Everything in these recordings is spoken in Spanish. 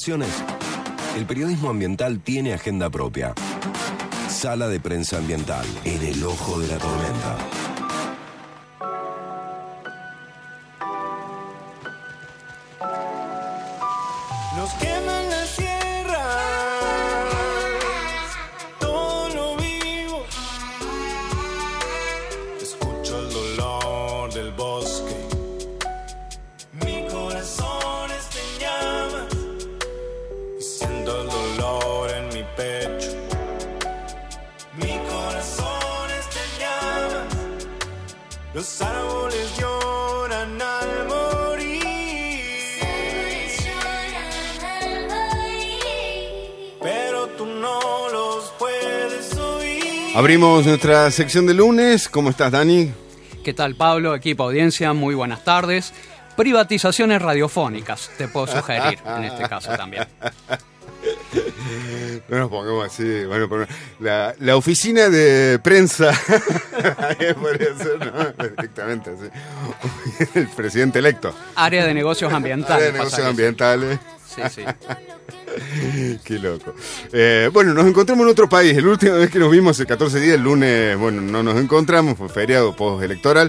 ocasiones, el periodismo ambiental tiene agenda propia. Sala de prensa ambiental, en el ojo de la tormenta. Nos queman las tierras, todo lo vivo. Escucho el dolor del bosque. Mi corazón está en llamas y siento el dolor en mi pecho. Mi corazón está en llamas. Los árboles lloran al morir. Abrimos nuestra sección de lunes. ¿Cómo estás, Dani? ¿Qué tal, Pablo? Equipo audiencia, muy buenas tardes. Privatizaciones radiofónicas, te puedo sugerir en este caso también. No nos pongamos así. Bueno, la oficina de prensa. Ahí podría ser, ¿no? Directamente así. El presidente electo. Área de negocios ambientales. Área de negocios ambientales. Sí, sí. Qué loco. Bueno, nos encontramos en otro país. La última vez que nos vimos, el 14 de día, el lunes, bueno, no nos encontramos, fue feriado postelectoral.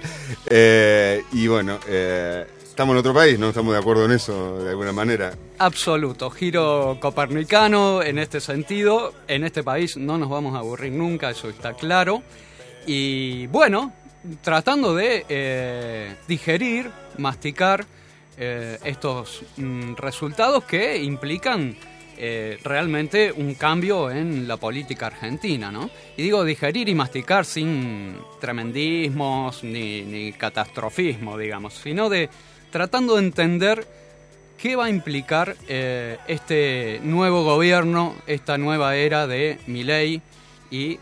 Y bueno, estamos en otro país, ¿no? Estamos de acuerdo en eso, de alguna manera. Absoluto, giro copernicano en este sentido. En este país no nos vamos a aburrir nunca, eso está claro. Y bueno, tratando de digerir, masticar estos resultados que implican realmente un cambio en la política argentina, ¿no? Y digo digerir y masticar sin tremendismos ni catastrofismo, digamos, sino de tratando de entender qué va a implicar este nuevo gobierno, esta nueva era de Milei y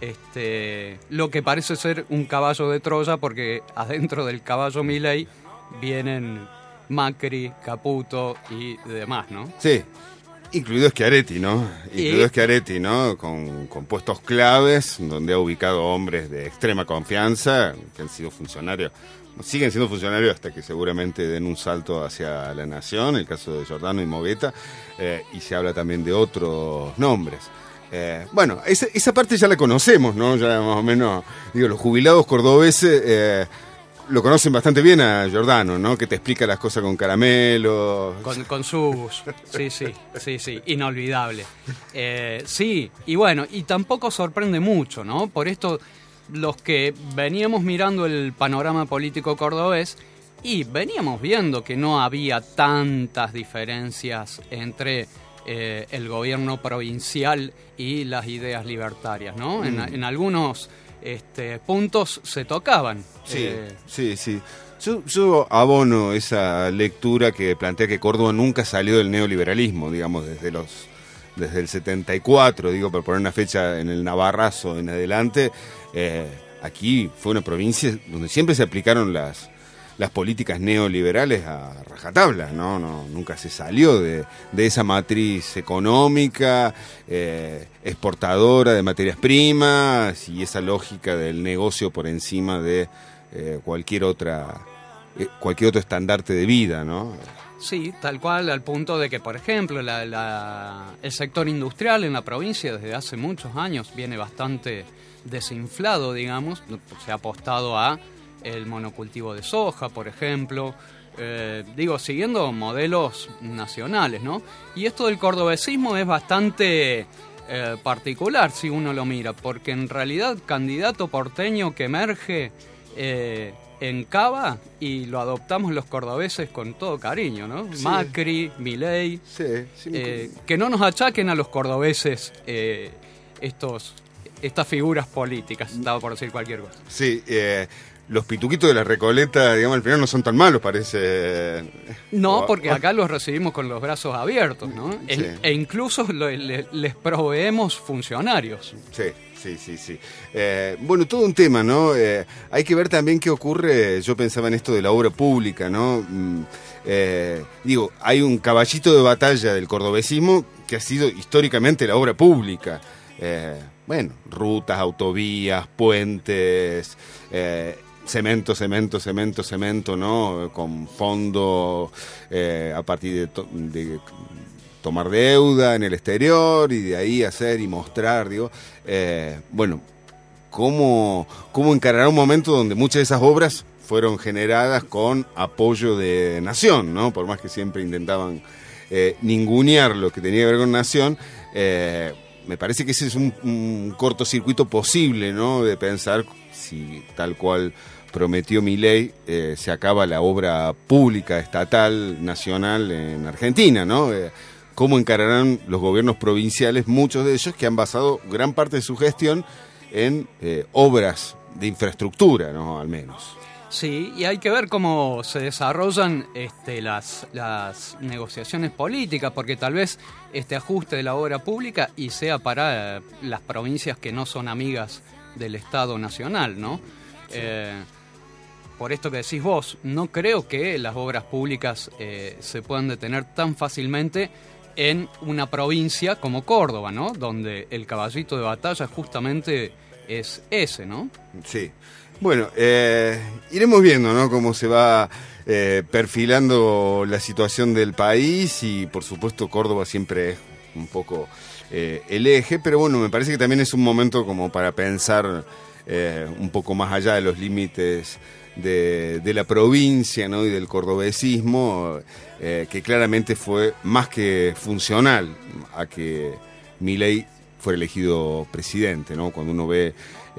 lo que parece ser un caballo de Troya, porque adentro del caballo Milei vienen Macri, Caputo y demás, ¿no? Sí, incluido Schiaretti, ¿no? Schiaretti, ¿no? Con puestos claves, donde ha ubicado hombres de extrema confianza, que han sido funcionarios, siguen siendo funcionarios hasta que seguramente den un salto hacia la nación, el caso de Giordano y Movetta, y se habla también de otros nombres. Bueno, esa parte ya la conocemos, ¿no? Ya más o menos, digo, los jubilados cordobeses lo conocen bastante bien a Giordano, ¿no? Que te explica las cosas con caramelos. Con sus... Sí, inolvidable. Sí, y bueno, y tampoco sorprende mucho, ¿no? Por esto, los que veníamos mirando el panorama político cordobés y veníamos viendo que no había tantas diferencias entre el gobierno provincial y las ideas libertarias, ¿no? En algunos puntos se tocaban. Sí. Yo abono esa lectura que plantea que Córdoba nunca salió del neoliberalismo, digamos, desde el 74, digo, por poner una fecha en el Navarrazo en adelante. Aquí fue una provincia donde siempre se aplicaron las políticas neoliberales a rajatabla, ¿no? Nunca se salió de esa matriz económica, exportadora de materias primas y esa lógica del negocio por encima de cualquier otro estandarte de vida, ¿no? Sí, tal cual, al punto de que, por ejemplo, el sector industrial en la provincia desde hace muchos años viene bastante desinflado, digamos. Se ha apostado a el monocultivo de soja, por ejemplo, siguiendo modelos nacionales, ¿no? Y esto del cordobesismo es bastante particular si uno lo mira, porque en realidad candidato porteño que emerge en Cava y lo adoptamos los cordobeses con todo cariño, ¿no? Sí. Macri, Milei, que no nos achaquen a los cordobeses estas figuras políticas, estaba por decir cualquier cosa. Sí, los pituquitos de la Recoleta, digamos, al final no son tan malos, parece. No, porque acá los recibimos con los brazos abiertos, ¿no? Sí. E incluso les proveemos funcionarios. Sí. Bueno, todo un tema, ¿no? Hay que ver también qué ocurre. Yo pensaba en esto de la obra pública, ¿no? Hay un caballito de batalla del cordobesismo que ha sido históricamente la obra pública. Rutas, autovías, puentes, cemento, ¿no? Con fondo a partir de tomar deuda en el exterior y de ahí hacer y mostrar, bueno, cómo encarar un momento donde muchas de esas obras fueron generadas con apoyo de Nación, ¿no? Por más que siempre intentaban ningunear lo que tenía que ver con Nación, me parece que ese es un cortocircuito posible, ¿no? De pensar si tal cual prometió Milei, se acaba la obra pública, estatal, nacional en Argentina, ¿no? ¿Cómo encararán los gobiernos provinciales, muchos de ellos que han basado gran parte de su gestión en obras de infraestructura, ¿no? Al menos. Sí, y hay que ver cómo se desarrollan las negociaciones políticas, porque tal vez este ajuste de la obra pública y sea para las provincias que no son amigas del Estado Nacional, ¿no? Sí. Por esto que decís vos, no creo que las obras públicas se puedan detener tan fácilmente en una provincia como Córdoba, ¿no? Donde el caballito de batalla justamente es ese, ¿no? Sí. Bueno, iremos viendo, ¿no? Cómo se va perfilando la situación del país y, por supuesto, Córdoba siempre es un poco el eje, pero bueno, me parece que también es un momento como para pensar un poco más allá de los límites de la provincia, ¿no? Y del cordobesismo, que claramente fue más que funcional a que Milei fuera elegido presidente, ¿no? Cuando uno ve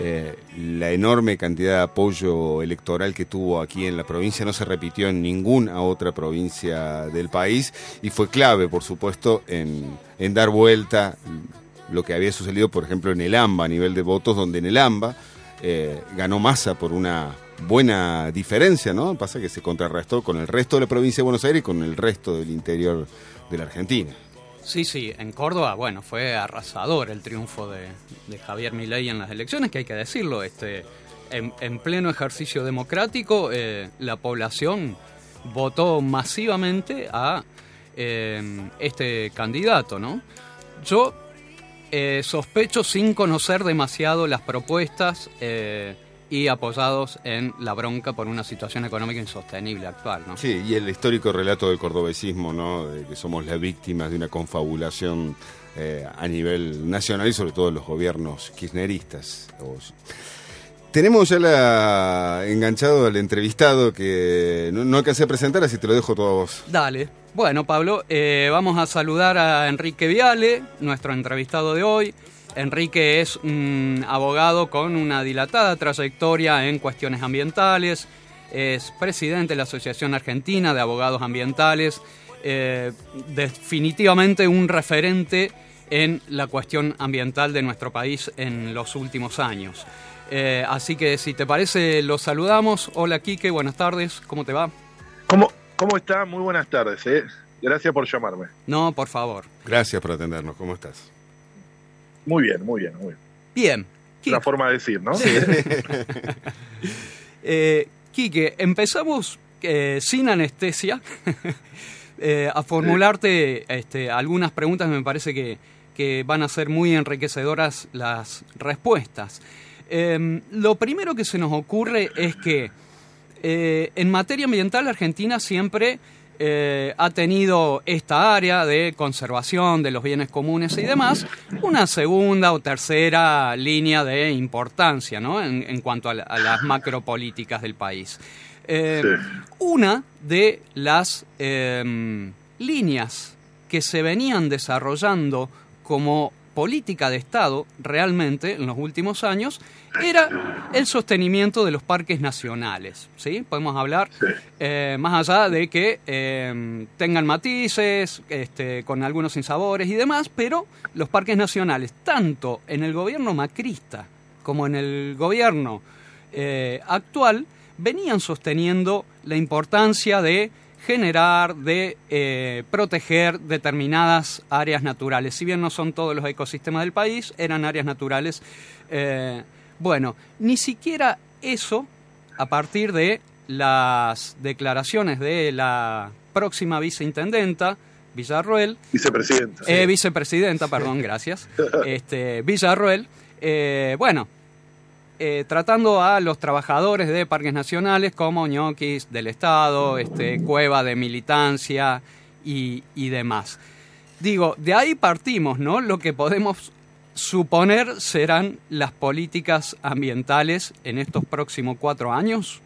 la enorme cantidad de apoyo electoral que tuvo aquí en la provincia, no se repitió en ninguna otra provincia del país y fue clave, por supuesto, en dar vuelta lo que había sucedido, por ejemplo, en el AMBA, a nivel de votos, donde en el AMBA ganó Massa por una buena diferencia, ¿no? Pasa que se contrarrestó con el resto de la provincia de Buenos Aires y con el resto del interior de la Argentina. Sí, en Córdoba, bueno, fue arrasador el triunfo de Javier Milei en las elecciones, que hay que decirlo, en pleno ejercicio democrático, la población votó masivamente a este candidato, ¿no? Yo sospecho, sin conocer demasiado las propuestas y apoyados en la bronca por una situación económica insostenible actual, ¿no? Sí, y el histórico relato del cordobesismo, ¿no? De que somos las víctimas de una confabulación a nivel nacional y sobre todo los gobiernos kirchneristas. Tenemos ya enganchado al entrevistado que no alcancé a presentar, así te lo dejo todo a vos. Dale. Bueno, Pablo, vamos a saludar a Enrique Viale, nuestro entrevistado de hoy. Enrique es un abogado con una dilatada trayectoria en cuestiones ambientales, es presidente de la Asociación Argentina de Abogados Ambientales, definitivamente un referente en la cuestión ambiental de nuestro país en los últimos años. Así que si te parece, lo saludamos. Hola, Quique, buenas tardes, ¿cómo te va? ¿Cómo está? Muy buenas tardes, Gracias por llamarme. No, por favor. Gracias por atendernos, ¿cómo estás? Muy bien. Bien. Una forma de decir, ¿no? Sí. Quique, empezamos sin anestesia a formularte algunas preguntas. Me parece que van a ser muy enriquecedoras las respuestas. Lo primero que se nos ocurre es que en materia ambiental Argentina siempre ha tenido esta área de conservación de los bienes comunes y demás, una segunda o tercera línea de importancia, ¿no? En cuanto a las macropolíticas del país. Sí. Una de las líneas que se venían desarrollando como política de Estado realmente en los últimos años era el sostenimiento de los parques nacionales, ¿sí? Podemos hablar más allá de que tengan matices, con algunos sinsabores y demás, pero los parques nacionales, tanto en el gobierno macrista como en el gobierno actual, venían sosteniendo la importancia de generar, de proteger determinadas áreas naturales. Si bien no son todos los ecosistemas del país, eran áreas naturales. Bueno, ni siquiera eso, a partir de las declaraciones de la próxima viceintendenta, Villarroel. Vicepresidenta. Vicepresidenta, perdón, gracias. Villarroel, tratando a los trabajadores de parques nacionales como ñoquis del Estado, cueva de militancia y demás. Digo, de ahí partimos, ¿no? Lo que podemos suponer serán las políticas ambientales en estos próximos 4 años.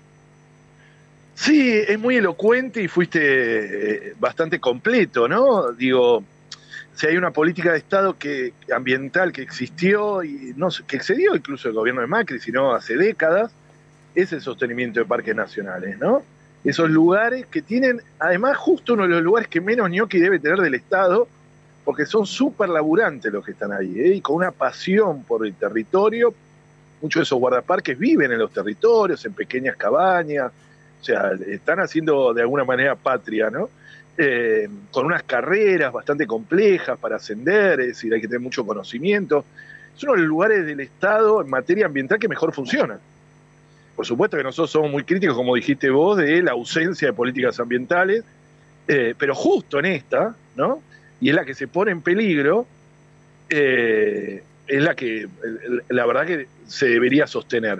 Sí, es muy elocuente y fuiste bastante completo, ¿no? Digo, si hay una política de Estado ambiental que existió y que excedió incluso el gobierno de Macri, sino hace décadas, es el sostenimiento de parques nacionales, ¿no? Esos lugares que tienen, además, justo uno de los lugares que menos ñoqui debe tener del Estado, porque son súper laburantes los que están ahí, ¿eh? Y con una pasión por el territorio. Muchos de esos guardaparques viven en los territorios, en pequeñas cabañas, o sea, están haciendo de alguna manera patria, ¿no? Con unas carreras bastante complejas para ascender, es decir, hay que tener mucho conocimiento. Es uno de los lugares del Estado en materia ambiental que mejor funciona. Por supuesto que nosotros somos muy críticos, como dijiste vos, de la ausencia de políticas ambientales, pero justo en esta, ¿no? Y es la que se pone en peligro, es la que, la verdad que se debería sostener.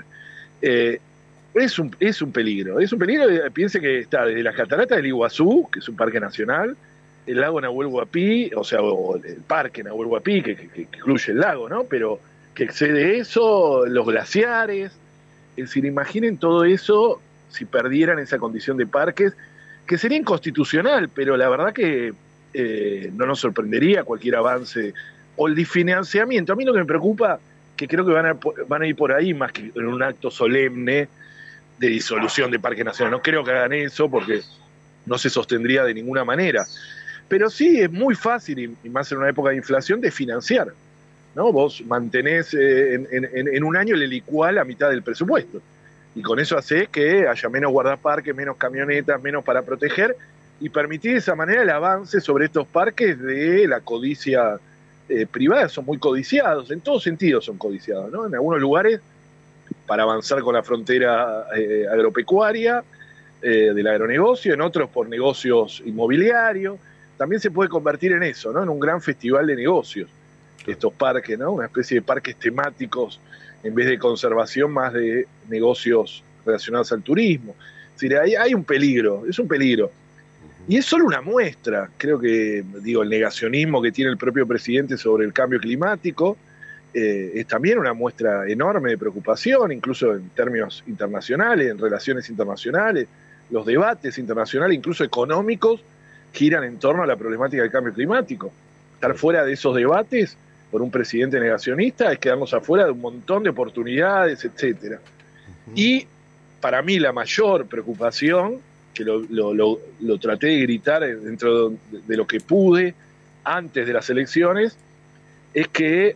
Es un peligro, piense que está desde las cataratas del Iguazú, que es un parque nacional, el lago Nahuel Huapi, o el parque Nahuel Huapi, que incluye el lago, ¿no? Pero que excede eso, los glaciares, es decir, imaginen todo eso si perdieran esa condición de parques, que sería inconstitucional, pero la verdad que no nos sorprendería cualquier avance, o el desfinanciamiento. A mí lo que me preocupa, que creo que van a ir por ahí más que en un acto solemne de disolución de Parque Nacional. No creo que hagan eso porque no se sostendría de ninguna manera. Pero sí es muy fácil, y más en una época de inflación, de financiar, ¿no? Vos mantenés en un año el helicual a mitad del presupuesto. Y con eso hace que haya menos guardaparques, menos camionetas, menos para proteger, y permitir de esa manera el avance sobre estos parques de la codicia privada. Son muy codiciados, en todos sentidos son codiciados, ¿no? En algunos lugares para avanzar con la frontera agropecuaria, del agronegocio, en otros por negocios inmobiliarios. También se puede convertir en eso, ¿no? En un gran festival de negocios, estos parques, ¿no? Una especie de parques temáticos, en vez de conservación, más de negocios relacionados al turismo. Es decir, hay un peligro, es un peligro. Y es solo una muestra, creo que, el negacionismo que tiene el propio presidente sobre el cambio climático es también una muestra enorme de preocupación, incluso en términos internacionales, en relaciones internacionales. Los debates internacionales, incluso económicos, giran en torno a la problemática del cambio climático. Estar fuera de esos debates por un presidente negacionista es quedarnos afuera de un montón de oportunidades, etcétera. Y para mí la mayor preocupación, que lo traté de gritar dentro de lo que pude antes de las elecciones, es que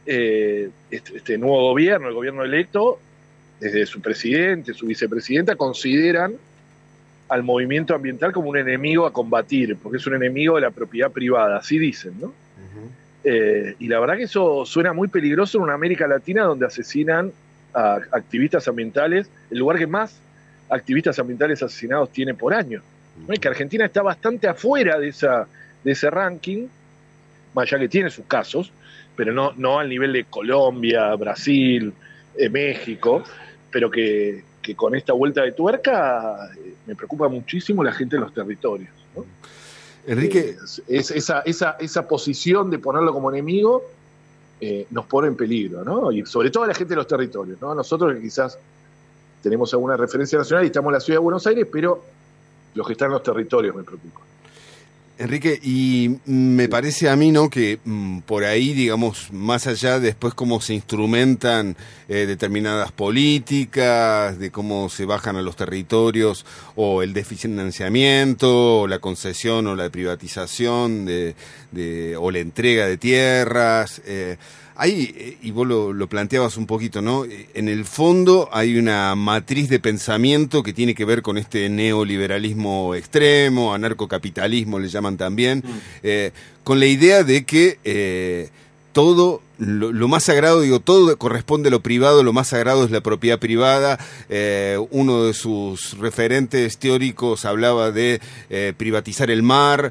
este nuevo gobierno, el gobierno electo, desde su presidente, su vicepresidenta, consideran al movimiento ambiental como un enemigo a combatir, porque es un enemigo de la propiedad privada, así dicen, ¿no? Y la verdad que eso suena muy peligroso en una América Latina donde asesinan a activistas ambientales, el lugar que más activistas ambientales asesinados tiene por año, ¿no? Y que Argentina está bastante afuera de ese ranking, más allá que tiene sus casos, pero no al nivel de Colombia, Brasil, México, pero que con esta vuelta de tuerca me preocupa muchísimo la gente en los territorios, ¿no? Enrique, esa posición de ponerlo como enemigo nos pone en peligro, ¿no? Y sobre todo a la gente de los territorios, ¿no? Nosotros que quizás tenemos alguna referencia nacional y estamos en la ciudad de Buenos Aires, pero los que están en los territorios me preocupan. Enrique, y me parece a mí, ¿no?, que por ahí, digamos, más allá después cómo se instrumentan determinadas políticas, de cómo se bajan a los territorios, o el desfinanciamiento, o la concesión, o la privatización, o la entrega de tierras, hay, y vos lo planteabas un poquito, ¿no? En el fondo hay una matriz de pensamiento que tiene que ver con este neoliberalismo extremo, anarcocapitalismo le llaman también, con la idea de que todo lo más sagrado, todo corresponde a lo privado, lo más sagrado es la propiedad privada. Uno de sus referentes teóricos hablaba de privatizar el mar,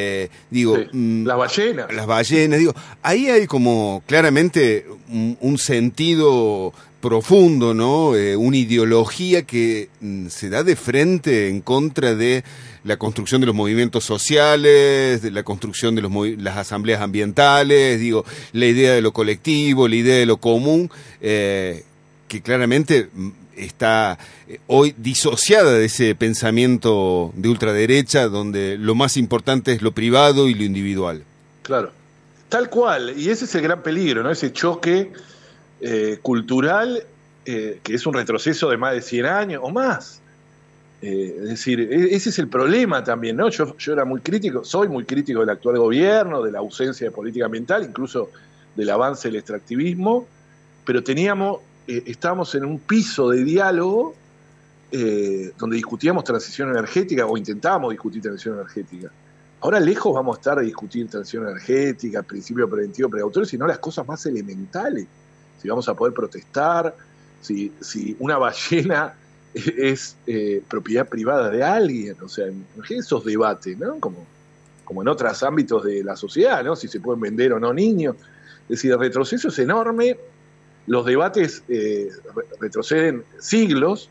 las ballenas. Ahí hay como claramente un sentido profundo, ¿no? Una ideología que se da de frente en contra de la construcción de los movimientos sociales, de la construcción de las asambleas ambientales, digo, la idea de lo colectivo, la idea de lo común, que claramente está hoy disociada de ese pensamiento de ultraderecha, donde lo más importante es lo privado y lo individual. Claro, tal cual, y ese es el gran peligro, ¿no? Ese choque cultural, que es un retroceso de más de 100 años o más. Es decir, ese es el problema también, ¿no? Yo era muy crítico, soy muy crítico del actual gobierno, de la ausencia de política ambiental, incluso del avance del extractivismo, pero estábamos en un piso de diálogo donde discutíamos transición energética o intentábamos discutir transición energética. Ahora lejos vamos a estar de discutir transición energética, principio preventivo, precautorio, sino las cosas más elementales. Si vamos a poder protestar, si una ballena es propiedad privada de alguien, o sea, esos debates, ¿no? Como en otros ámbitos de la sociedad, ¿no? Si se pueden vender o no niños. Es decir, el retroceso es enorme, los debates retroceden siglos,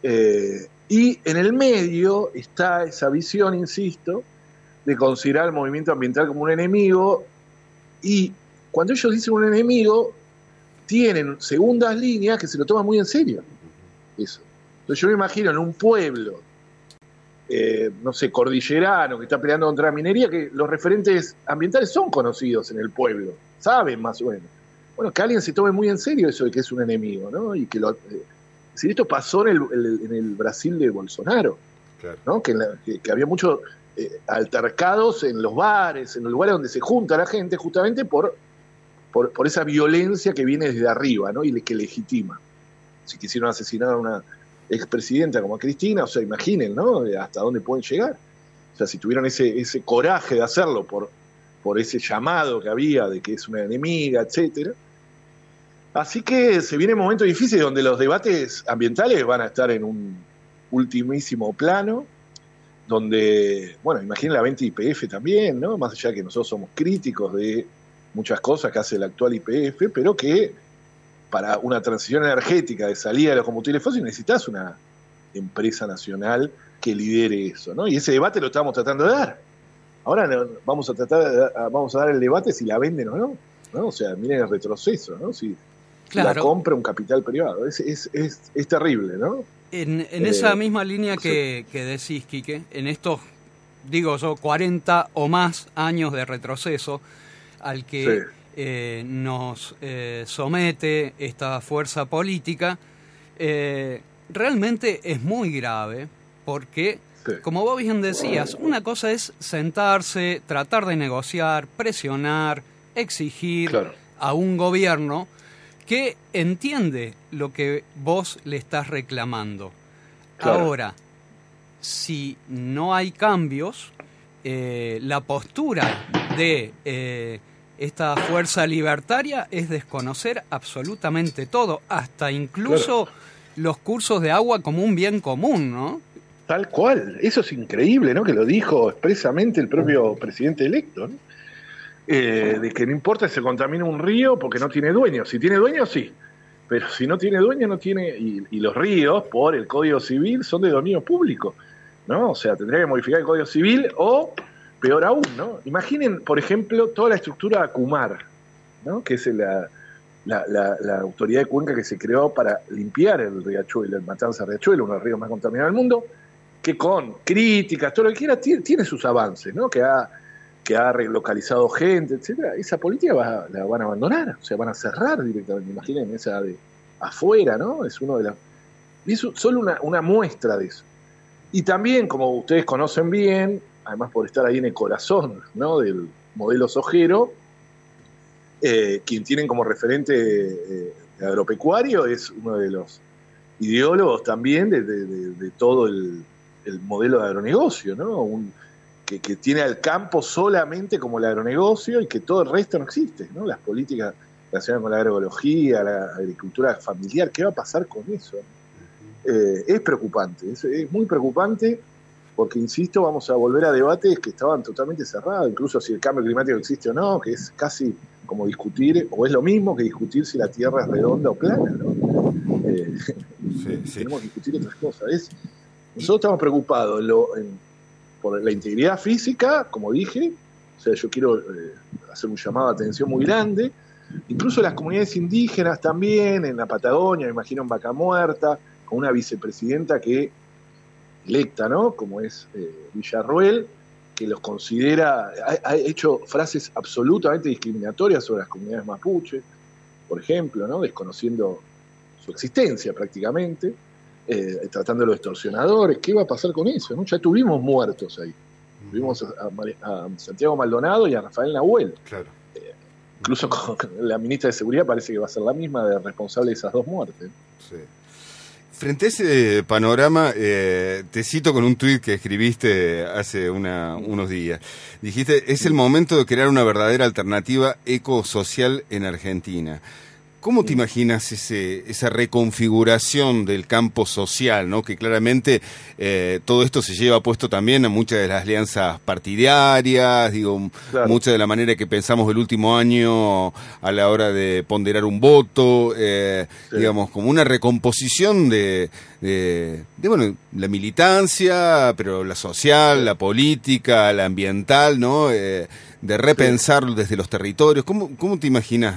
y en el medio está esa visión, insisto, de considerar el movimiento ambiental como un enemigo, y cuando ellos dicen un enemigo, tienen segundas líneas que se lo toman muy en serio. Eso. Entonces yo me imagino en un pueblo, no sé, cordillerano, que está peleando contra la minería, que los referentes ambientales son conocidos en el pueblo, saben más o menos. Bueno, que alguien se tome muy en serio eso de que es un enemigo, ¿no? Y que si esto pasó en el Brasil de Bolsonaro, claro, ¿no? Que había muchos altercados en los bares, en los lugares donde se junta la gente, justamente por esa violencia que viene desde arriba, ¿no? Y que legitima. Si quisieron asesinar a una expresidenta como a Cristina, o sea, imaginen, ¿no? Hasta dónde pueden llegar. O sea, si tuvieron ese coraje de hacerlo por ese llamado que había de que es una enemiga, etcétera. Así que se viene un momento difícil donde los debates ambientales van a estar en un ultimísimo plano, donde, bueno, imaginen la venta YPF también, ¿no? Más allá de que nosotros somos críticos de muchas cosas que hace el actual YPF, pero que para una transición energética de salida de los combustibles fósiles necesitas una empresa nacional que lidere eso, ¿no? Y ese debate lo estamos tratando de dar. Ahora vamos a dar el debate si la venden o no, ¿no? O sea, miren el retroceso, ¿no? Si la compra un capital privado. Es terrible, ¿no? En esa misma línea que decís, Quique, en estos, digo yo, 40 o más años de retroceso al que nos somete esta fuerza política, realmente es muy grave porque, como vos bien decías, una cosa es sentarse, tratar de negociar, presionar, exigir a un gobierno que entiende lo que vos le estás reclamando. Claro. Ahora, si no hay cambios, la postura de esta fuerza libertaria es desconocer absolutamente todo, hasta incluso los cursos de agua como un bien común, ¿no? Tal cual, eso es increíble, ¿no? Que lo dijo expresamente el propio presidente electo, ¿no? De que no importa si se contamina un río porque no tiene dueño. Si tiene dueño, sí, pero si no tiene dueño, no tiene. Y los ríos, por el Código Civil, son de dominio público, ¿no? O sea, tendría que modificar el Código Civil o, peor aún, ¿no? Imaginen, por ejemplo, toda la estructura ACUMAR, ¿no? Que es la autoridad de Cuenca que se creó para limpiar el riachuelo, el Matanza Riachuelo, uno de los ríos más contaminados del mundo, que con críticas, todo lo que quiera, tiene sus avances, ¿no? Que ha relocalizado gente, etcétera. Esa política la van a abandonar, o sea, van a cerrar directamente. Imaginen esa de afuera, ¿no? Es solo una muestra de eso. Y también, como ustedes conocen bien, además por estar ahí en el corazón, ¿no? Del modelo sojero, quien tienen como referente agropecuario es uno de los ideólogos también de todo el modelo de agronegocio, ¿no? Que tiene al campo solamente como el agronegocio y que todo el resto no existe, ¿no? Las políticas relacionadas con la agroecología, la agricultura familiar, ¿qué va a pasar con eso? Es preocupante, es muy preocupante porque, insisto, vamos a volver a debates que estaban totalmente cerrados, incluso si el cambio climático existe o no, que es casi como discutir, o es lo mismo que discutir si la Tierra es redonda o plana, ¿no? tenemos que discutir otras cosas. Nosotros estamos preocupados por la integridad física, como dije. O sea, yo quiero hacer un llamado de atención muy grande. Incluso las comunidades indígenas también, en la Patagonia, me imagino en Vaca Muerta, con una vicepresidenta electa, ¿no? Como es Villarroel, que los considera, ha hecho frases absolutamente discriminatorias sobre las comunidades mapuche, por ejemplo, ¿no? Desconociendo su existencia prácticamente, tratando de los extorsionadores. ¿Qué va a pasar con eso, ¿no? Ya tuvimos muertos ahí. Tuvimos a Santiago Maldonado y a Rafael Nahuel. Claro. Incluso con la ministra de Seguridad parece que va a ser la misma de responsable de esas dos muertes. Sí. Frente a ese panorama, te cito con un tuit que escribiste hace unos días. Dijiste, es el momento de crear una verdadera alternativa ecosocial en Argentina. ¿Cómo te imaginas esa reconfiguración del campo social, ¿no? Que claramente todo esto se lleva puesto también a muchas de las alianzas partidarias, claro. Mucha de la manera que pensamos el último año a la hora de ponderar un voto, sí. Digamos, como una recomposición de la militancia, pero la social, la política, la ambiental, ¿no? De repensar desde los territorios. ¿Cómo te imaginas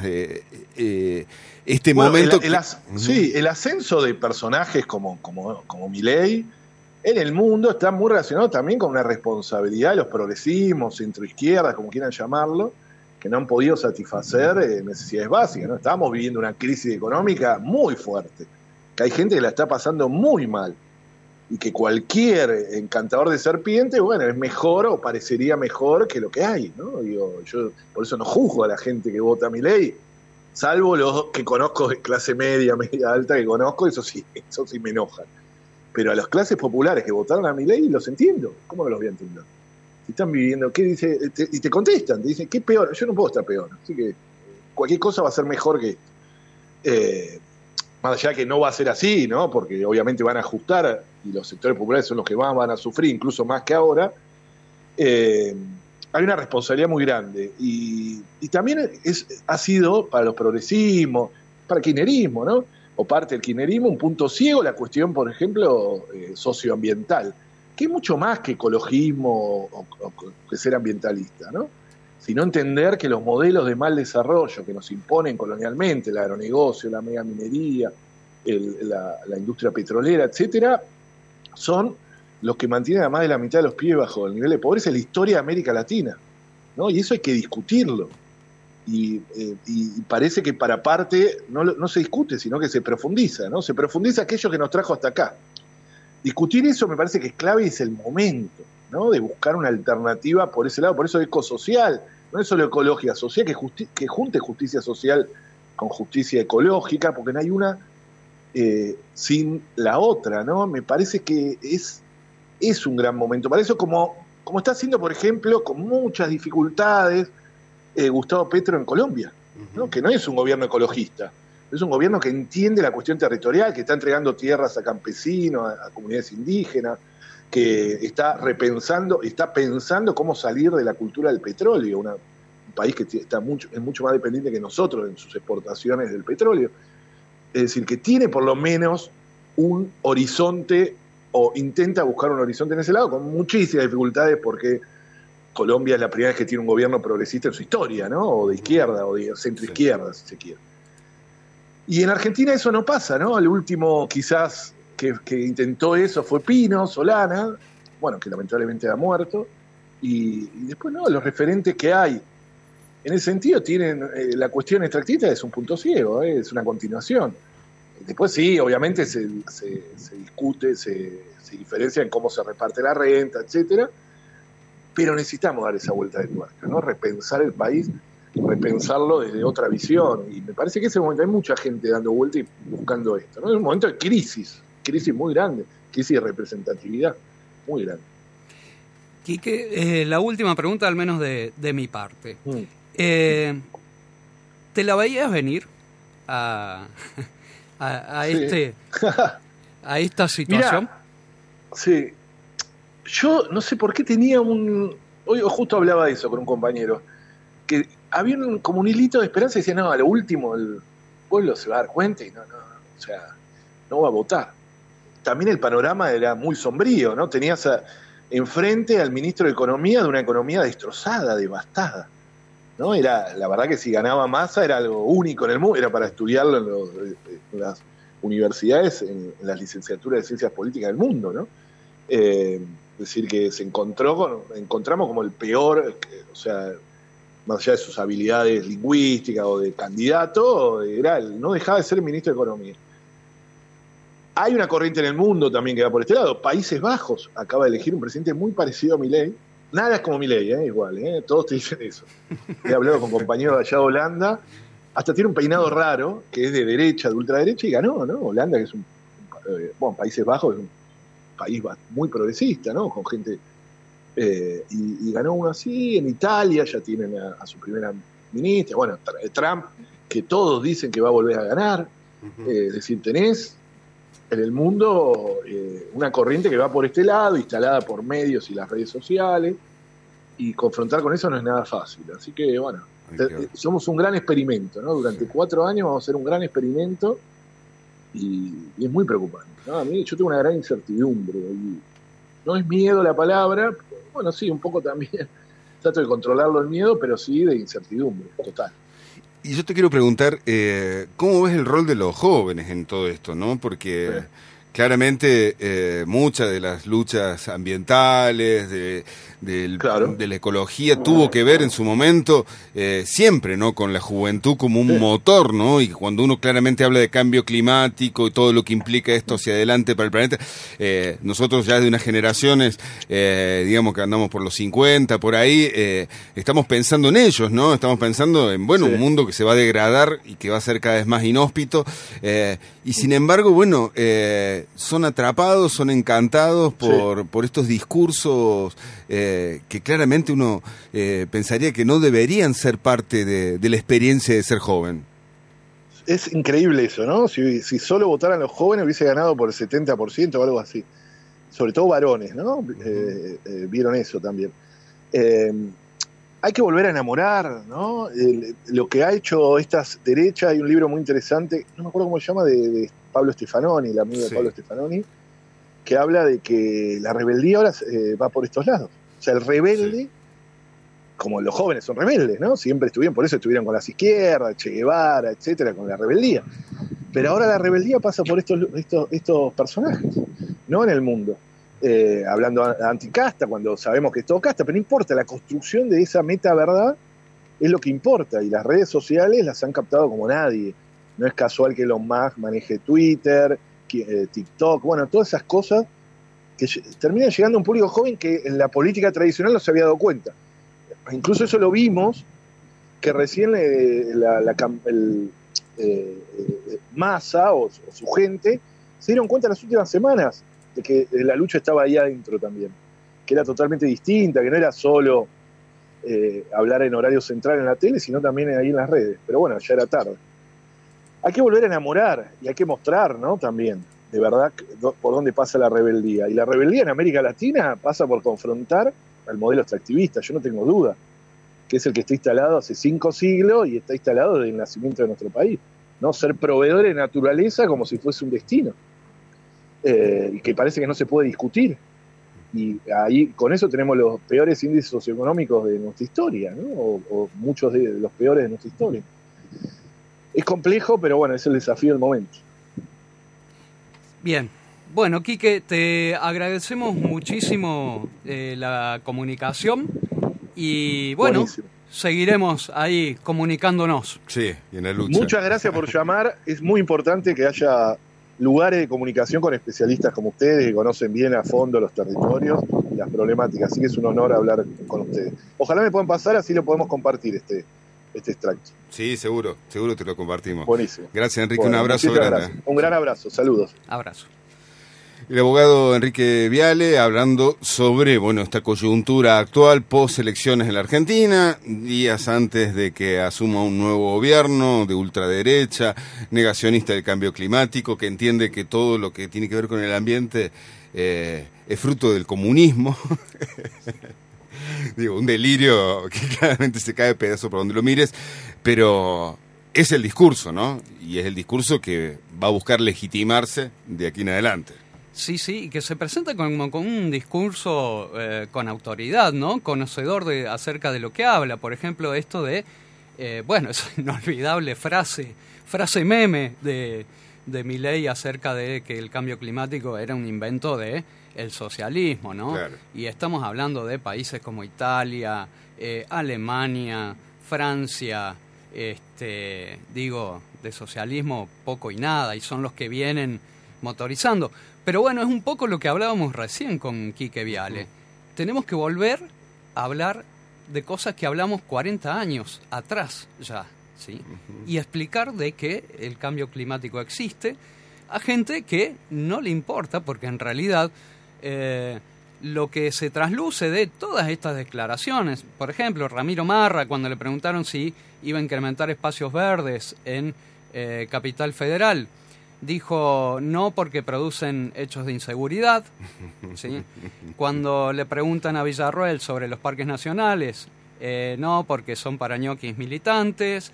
este momento? El ascenso de personajes como Milei en el mundo está muy relacionado también con una responsabilidad de los progresismos, centroizquierdas, como quieran llamarlo, que no han podido satisfacer necesidades básicas, ¿no? Estamos viviendo una crisis económica muy fuerte, que hay gente que la está pasando muy mal, y que cualquier encantador de serpiente, bueno, es mejor o parecería mejor que lo que hay, ¿no? Yo por eso no juzgo a la gente que vota a Milei, salvo los que conozco de clase media alta que conozco, eso sí me enojan. Pero a las clases populares que votaron a Milei los entiendo. ¿Cómo no los voy a entender? Si están viviendo, ¿qué dice? Y te contestan, te dicen, ¿qué peor? Yo no puedo estar peor. Así que cualquier cosa va a ser mejor que... más allá que no va a ser así, ¿no? Porque obviamente van a ajustar, y los sectores populares son los que más van a sufrir, incluso más que ahora. Hay una responsabilidad muy grande. Y también ha sido para los progresismos, para el kirchnerismo, ¿no? O parte del kirchnerismo, un punto ciego la cuestión, por ejemplo, socioambiental, que es mucho más que ecologismo o que ser ambientalista, ¿no? Sino entender que los modelos de mal desarrollo que nos imponen colonialmente, el agronegocio, la megaminería, la industria petrolera, etcétera, son los que mantienen a más de la mitad de los pibes bajo el nivel de pobreza en la historia de América Latina, ¿no? Y eso hay que discutirlo. Y parece que para parte no se discute, sino que se profundiza, ¿no? Se profundiza aquello que nos trajo hasta acá. Discutir eso me parece que es clave y es el momento, ¿no? De buscar una alternativa por ese lado, por eso ecosocial, no es solo ecología social, que junte justicia social con justicia ecológica, porque no hay una sin la otra, ¿no? Me parece que es un gran momento. Para eso, como está haciendo, por ejemplo, con muchas dificultades, Gustavo Petro en Colombia, ¿no? Que no es un gobierno ecologista, es un gobierno que entiende la cuestión territorial, que está entregando tierras a campesinos, a comunidades indígenas, que está pensando cómo salir de la cultura del petróleo, un país que es mucho más dependiente que nosotros en sus exportaciones del petróleo. Es decir, que tiene por lo menos un horizonte, o intenta buscar un horizonte en ese lado, con muchísimas dificultades, porque Colombia es la primera vez que tiene un gobierno progresista en su historia, ¿no? O de izquierda, o de centroizquierda, si se quiere. Y en Argentina eso no pasa, ¿no? El último quizás que intentó eso fue Pino Solana, bueno, que lamentablemente ha muerto, y después no, los referentes que hay en ese sentido tienen, la cuestión extractivista es un punto ciego, es una continuación. Después sí, obviamente se discute, se diferencia en cómo se reparte la renta, etcétera, pero necesitamos dar esa vuelta de tuerca, ¿no? Repensar el país, repensarlo desde otra visión, y me parece que ese momento hay mucha gente dando vuelta y buscando esto, ¿no? Es un momento de crisis muy grande, crisis de representatividad muy grande. Quique, la última pregunta, al menos de mi parte. ¿Te la veías venir a sí. a esta situación? Mirá, sí. Yo no sé por qué tenía hoy justo hablaba de eso con un compañero, que había como un hilito de esperanza y decía, no, a lo último el pueblo se va a dar cuenta y no, o sea, no va a votar. También el panorama era muy sombrío, ¿no? Tenías enfrente al ministro de Economía de una economía destrozada, devastada, ¿no? La verdad que si ganaba Massa era algo único en el mundo, era para estudiarlo en las universidades, en las licenciaturas de Ciencias Políticas del mundo, ¿no? Es decir, que encontramos como el peor, o sea, más allá de sus habilidades lingüísticas o de candidato, no dejaba de ser ministro de Economía. Hay una corriente en el mundo también que va por este lado. Países Bajos acaba de elegir un presidente muy parecido a Milei. Nada es como Milei, igual, todos te dicen eso. He hablado con compañeros de allá de Holanda, hasta tiene un peinado raro, que es de derecha, de ultraderecha, y ganó, ¿no? Holanda, que es Países Bajos es un país muy progresista, ¿no? Con gente... y ganó uno así. En Italia ya tienen a su primera ministra. Bueno, Trump, que todos dicen que va a volver a ganar. Es decir, tenés en el mundo una corriente que va por este lado, instalada por medios y las redes sociales, y confrontar con eso no es nada fácil. Así que, bueno, somos un gran experimento, ¿no? Durante 4 años vamos a hacer un gran experimento y es muy preocupante, ¿no? A mí yo tengo una gran incertidumbre. Y no es miedo la palabra, bueno, sí, un poco también. Trato de controlarlo el miedo, pero sí de incertidumbre total. Y yo te quiero preguntar, ¿cómo ves el rol de los jóvenes en todo esto, no? Porque claramente muchas de las luchas ambientales, de la ecología, tuvo que ver en su momento siempre, ¿no? Con la juventud como un motor, ¿no? Y cuando uno claramente habla de cambio climático y todo lo que implica esto hacia adelante para el planeta, nosotros ya de unas generaciones, digamos que andamos por los 50, por ahí, estamos pensando en ellos, ¿no? Estamos pensando en, un mundo que se va a degradar y que va a ser cada vez más inhóspito, y sin embargo, son atrapados, son encantados por estos discursos que claramente uno pensaría que no deberían ser parte de la experiencia de ser joven. Es increíble eso, ¿no? Si solo votaran los jóvenes hubiese ganado por el 70% o algo así. Sobre todo varones, ¿no? Vieron eso también. Hay que volver a enamorar, ¿no? Lo que ha hecho estas derechas, hay un libro muy interesante, no me acuerdo cómo se llama, de Pablo Stefanoni, el amigo de Pablo Stefanoni, que habla de que la rebeldía ahora va por estos lados. O sea, el rebelde, como los jóvenes son rebeldes, ¿no? Siempre por eso estuvieron con las izquierdas, Che Guevara, etcétera, con la rebeldía. Pero ahora la rebeldía pasa por estos personajes, ¿no? En el mundo. Hablando anticasta, cuando sabemos que es todo casta, pero no importa, la construcción de esa meta verdad es lo que importa, y las redes sociales las han captado como nadie. No es casual que Elon Musk maneje Twitter, TikTok, todas esas cosas que terminan llegando a un público joven que en la política tradicional no se había dado cuenta. Incluso eso lo vimos, que recién Massa o su gente se dieron cuenta en las últimas semanas de que la lucha estaba ahí adentro también, que era totalmente distinta, que no era solo hablar en horario central en la tele, sino también ahí en las redes. Pero bueno, ya era tarde. Hay que volver a enamorar y hay que mostrar, ¿no? También, de verdad, por dónde pasa la rebeldía. Y la rebeldía en América Latina pasa por confrontar al modelo extractivista, yo no tengo duda, que es el que está instalado hace 5 siglos y está instalado desde el nacimiento de nuestro país, ¿no? Ser proveedores de naturaleza como si fuese un destino, y que parece que no se puede discutir. Y ahí con eso tenemos los peores índices socioeconómicos de nuestra historia, ¿no? O muchos de los peores de nuestra historia. Es complejo, pero bueno, es el desafío del momento. Bien. Bueno, Quique, te agradecemos muchísimo la comunicación y buenísimo. Seguiremos ahí comunicándonos. Sí, y en la lucha. Muchas gracias por llamar. Es muy importante que haya lugares de comunicación con especialistas como ustedes que conocen bien a fondo los territorios y las problemáticas. Así que es un honor hablar con ustedes. Ojalá me puedan pasar, así lo podemos compartir este extracto. Sí, seguro te lo compartimos. Buenísimo. Gracias, Enrique, un abrazo grande. Gracias. Un gran abrazo, saludos. Abrazo. El abogado Enrique Viale hablando sobre esta coyuntura actual post elecciones en la Argentina, días antes de que asuma un nuevo gobierno de ultraderecha, negacionista del cambio climático, que entiende que todo lo que tiene que ver con el ambiente es fruto del comunismo. Un delirio que claramente se cae de pedazo por donde lo mires, pero es el discurso, ¿no? Y es el discurso que va a buscar legitimarse de aquí en adelante. Sí, y que se presenta como con un discurso con autoridad, ¿no? Conocedor acerca de lo que habla. Por ejemplo, esto de, esa inolvidable frase meme de Milei acerca de que el cambio climático era un invento de el socialismo, ¿no? Claro. Y estamos hablando de países como Italia, Alemania, Francia, de socialismo poco y nada, y son los que vienen motorizando. Pero bueno, es un poco lo que hablábamos recién con Quique Viale. Tenemos que volver a hablar de cosas que hablamos 40 años atrás ya, ¿sí? Y explicar de que el cambio climático existe a gente que no le importa, porque en realidad lo que se trasluce de todas estas declaraciones, por ejemplo, Ramiro Marra, cuando le preguntaron si iba a incrementar espacios verdes en Capital Federal, dijo no porque producen hechos de inseguridad, ¿sí? Cuando le preguntan a Villarroel sobre los parques nacionales, no porque son para ñoquis militantes.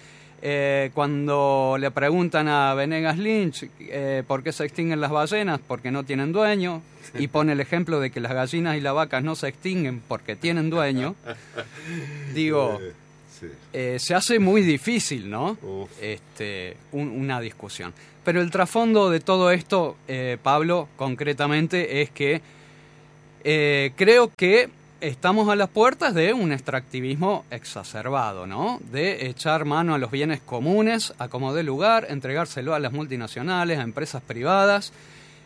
Cuando le preguntan a Venegas Lynch por qué se extinguen las ballenas, porque no tienen dueño, y pone el ejemplo de que las gallinas y las vacas no se extinguen porque tienen dueño, digo, se hace muy difícil, ¿no? Una discusión. Pero el trasfondo de todo esto, Pablo, concretamente, es que creo que estamos a las puertas de un extractivismo exacerbado, ¿no? De echar mano a los bienes comunes a como dé lugar, entregárselo a las multinacionales, a empresas privadas,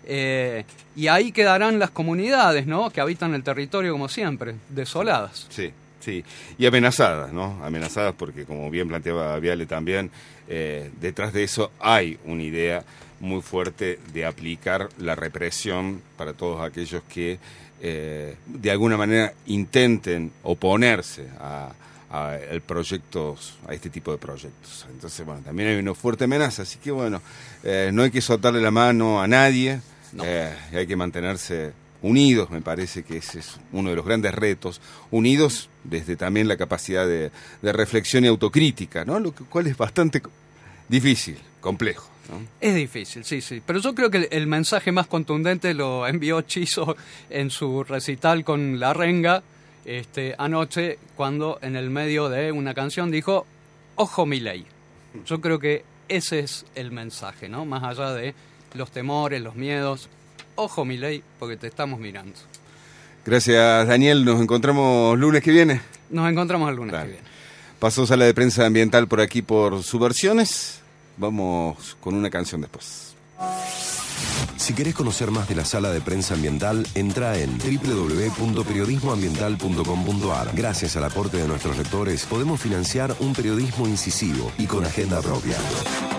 y ahí quedarán las comunidades, ¿no? Que habitan el territorio como siempre, desoladas. Sí. Y amenazadas, ¿no? Amenazadas porque, como bien planteaba Viale también, detrás de eso hay una idea muy fuerte de aplicar la represión para todos aquellos que de alguna manera intenten oponerse a este tipo de proyectos. Entonces, bueno, también hay una fuerte amenaza, así que bueno, no hay que soltarle la mano a nadie, no. Hay que mantenerse unidos, me parece que ese es uno de los grandes retos, unidos desde también la capacidad de reflexión y autocrítica, ¿no? Lo cual es bastante difícil, complejo, ¿no? Es difícil, sí, pero yo creo que el mensaje más contundente lo envió Chizo en su recital con La Renga anoche, cuando en el medio de una canción dijo, ojo Milei. Yo creo que ese es el mensaje, ¿no? Más allá de los temores, los miedos, ojo Milei, porque te estamos mirando. Gracias, Daniel. Nos encontramos lunes que viene. Nos encontramos el lunes que viene. Pasó Sala de Prensa Ambiental por aquí por Subversiones. Vamos con una canción después. Si querés conocer más de la Sala de Prensa Ambiental, entra en www.periodismoambiental.com.ar. Gracias al aporte de nuestros lectores, podemos financiar un periodismo incisivo y con agenda propia.